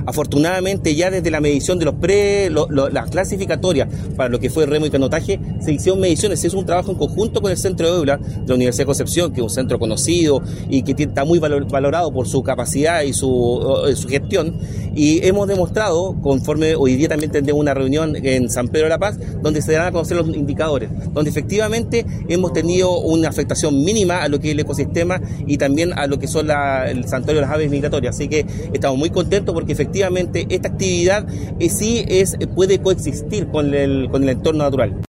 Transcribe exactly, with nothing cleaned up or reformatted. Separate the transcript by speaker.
Speaker 1: Afortunadamente ya desde la medición de los pre, lo, lo, las clasificatorias para lo que fue remo y canotaje, se hicieron mediciones, se hizo un trabajo en conjunto con el Centro de Eubla de la Universidad de Concepción, que es un centro conocido y que está muy valor, valorado por su capacidad y su, su gestión, y hemos demostrado, conforme hoy día también tendremos una reunión en San Pedro de la Paz, donde se darán a conocer los indicadores, donde efectivamente hemos tenido una afectación mínima a lo que es el ecosistema y también a lo que son la, el santuario de las aves migratorias. Así que estamos muy contentos porque efectivamente esta actividad eh, sí es, puede coexistir con el, con el entorno natural.